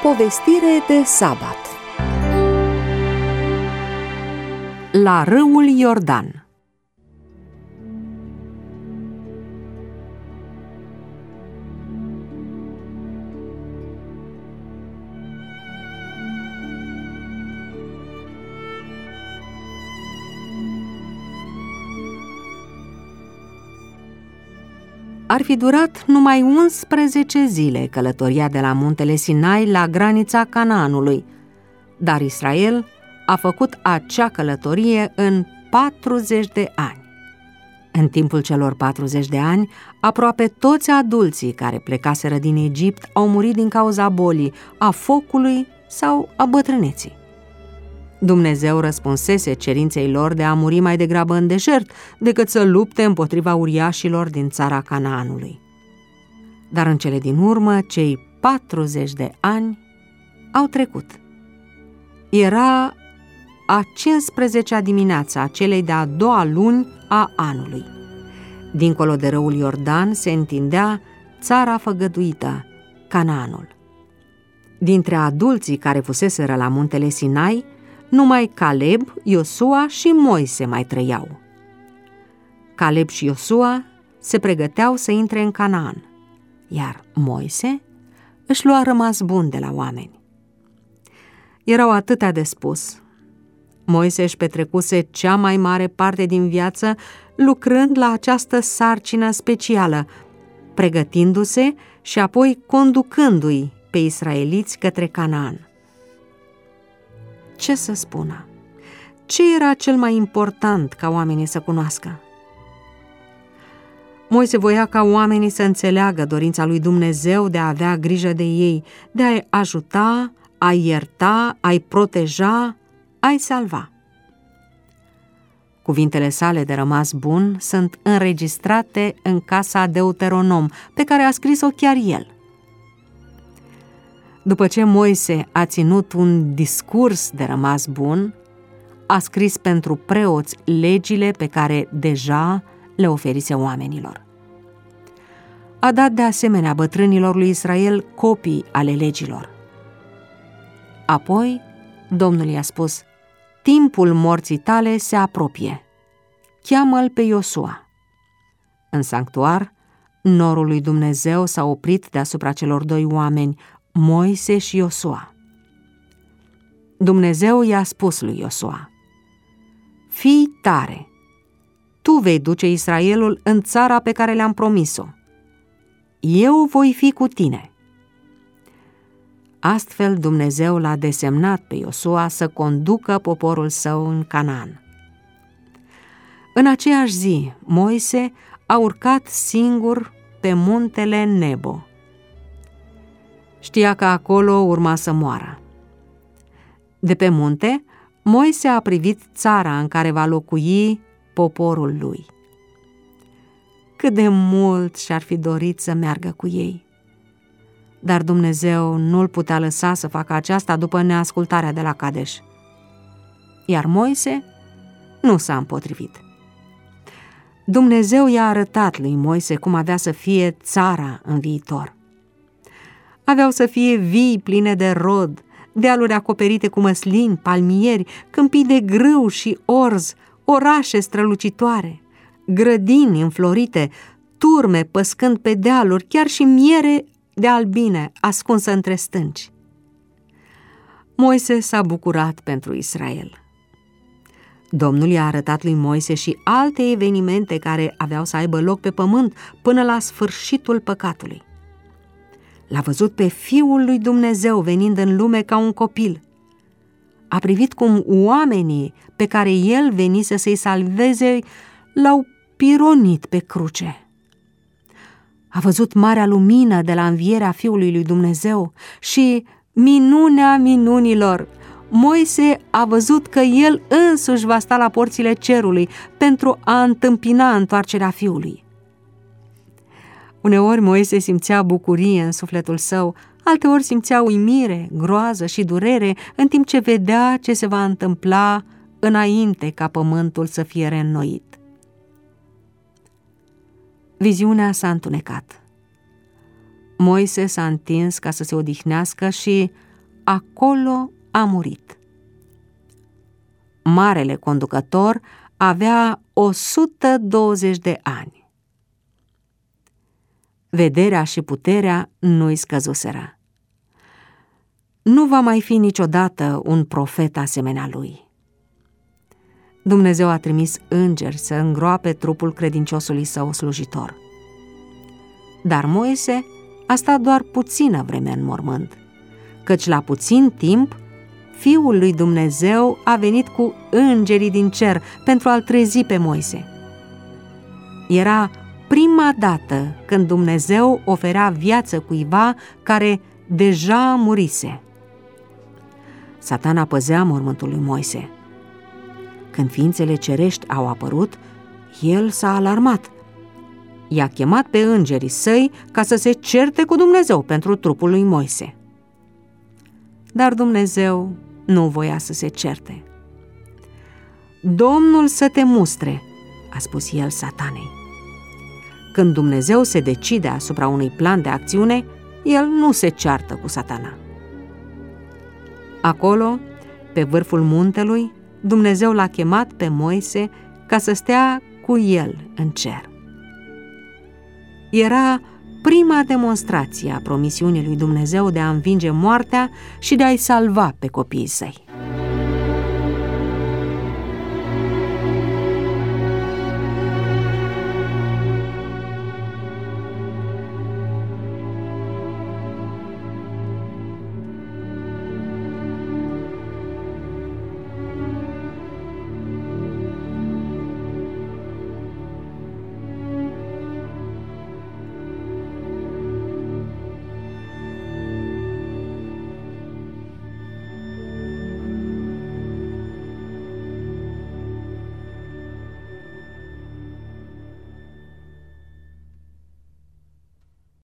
Povestire de sabat. La râul Iordan. Ar fi durat numai 11 zile călătoria de la muntele Sinai la granița Canaanului, dar Israel a făcut acea călătorie în 40 de ani. În timpul celor 40 de ani, aproape toți adulții care plecaseră din Egipt au murit din cauza bolii, a focului sau a bătrâneții. Dumnezeu răspunsese cerinței lor de a muri mai degrabă în deșert decât să lupte împotriva uriașilor din țara Canaanului. Dar în cele din urmă, cei 40 de ani au trecut. Era a 15-a dimineață a celei de-a doua luni a anului. Dincolo de râul Iordan se întindea țara făgăduită, Canaanul. Dintre adulții care fuseseră la muntele Sinai, numai Caleb, Iosua și Moise mai trăiau. Caleb și Iosua se pregăteau să intre în Canaan, iar Moise își lua rămas bun de la oameni. Erau atâtea de spus. Moise își petrecuse cea mai mare parte din viață lucrând la această sarcină specială, pregătindu-se și apoi conducându-i pe israeliți către Canaan. Ce să spună? Ce era cel mai important ca oamenii să cunoască? Moise voia ca oamenii să înțeleagă dorința lui Dumnezeu de a avea grijă de ei, de a-i ajuta, a-i ierta, a-i proteja, a-i salva. Cuvintele sale de rămas bun sunt înregistrate în casa Deuteronom, pe care a scris-o chiar el. După ce Moise a ținut un discurs de rămas bun, a scris pentru preoți legile pe care deja le oferise oamenilor. A dat de asemenea bătrânilor lui Israel copii ale legilor. Apoi, Domnul i-a spus: timpul morții tale se apropie. Cheamă-l pe Iosua. În sanctuar, norul lui Dumnezeu s-a oprit deasupra celor doi oameni, Moise și Iosua. Dumnezeu i-a spus lui Iosua: fii tare, tu vei duce Israelul în țara pe care le-am promis-o. Eu voi fi cu tine. Astfel Dumnezeu l-a desemnat pe Iosua să conducă poporul său în Canaan. În aceeași zi, Moise a urcat singur pe muntele Nebo. Știa că acolo urma să moară. De pe munte, Moise a privit țara în care va locui poporul lui. Cât de mult și-ar fi dorit să meargă cu ei. Dar Dumnezeu nu-l putea lăsa să facă aceasta după neascultarea de la Kadesh. Iar Moise nu s-a împotrivit. Dumnezeu i-a arătat lui Moise cum avea să fie țara în viitor. Aveau să fie vii pline de rod, dealuri acoperite cu măslini, palmieri, câmpii de grâu și orz, orașe strălucitoare, grădini înflorite, turme păscând pe dealuri, chiar și miere de albine ascunsă între stânci. Moise s-a bucurat pentru Israel. Domnul i-a arătat lui Moise și alte evenimente care aveau să aibă loc pe pământ până la sfârșitul păcatului. L-a văzut pe Fiul lui Dumnezeu venind în lume ca un copil. A privit cum oamenii pe care el venise să-i salveze l-au pironit pe cruce. A văzut marea lumină de la învierea Fiului lui Dumnezeu și, minunea minunilor, Moise a văzut că el însuși va sta la porțile cerului pentru a întâmpina întoarcerea Fiului. Uneori Moise simțea bucurie în sufletul său, alteori simțea uimire, groază și durere, în timp ce vedea ce se va întâmpla înainte ca pământul să fie reînnoit. Viziunea s-a întunecat. Moise s-a întins ca să se odihnească și acolo a murit. Marele conducător avea 120 de ani. Vederea și puterea nu-i scăzuseră. Nu va mai fi niciodată un profet asemenea lui. Dumnezeu a trimis îngeri să îngroape trupul credinciosului său slujitor. Dar Moise a stat doar puțină vreme în mormânt, căci la puțin timp Fiul lui Dumnezeu a venit cu îngerii din cer pentru a-l trezi pe Moise. Era prima dată când Dumnezeu oferea viață cuiva care deja murise. Satana păzea mormântul lui Moise. Când ființele cerești au apărut, el s-a alarmat. I-a chemat pe îngerii săi ca să se certe cu Dumnezeu pentru trupul lui Moise. Dar Dumnezeu nu voia să se certe. Domnul să te mustre, a spus el Satanei. Când Dumnezeu se decide asupra unui plan de acțiune, el nu se ceartă cu Satana. Acolo, pe vârful muntelui, Dumnezeu l-a chemat pe Moise ca să stea cu el în cer. Era prima demonstrație a promisiunii lui Dumnezeu de a învinge moartea și de a-i salva pe copiii săi.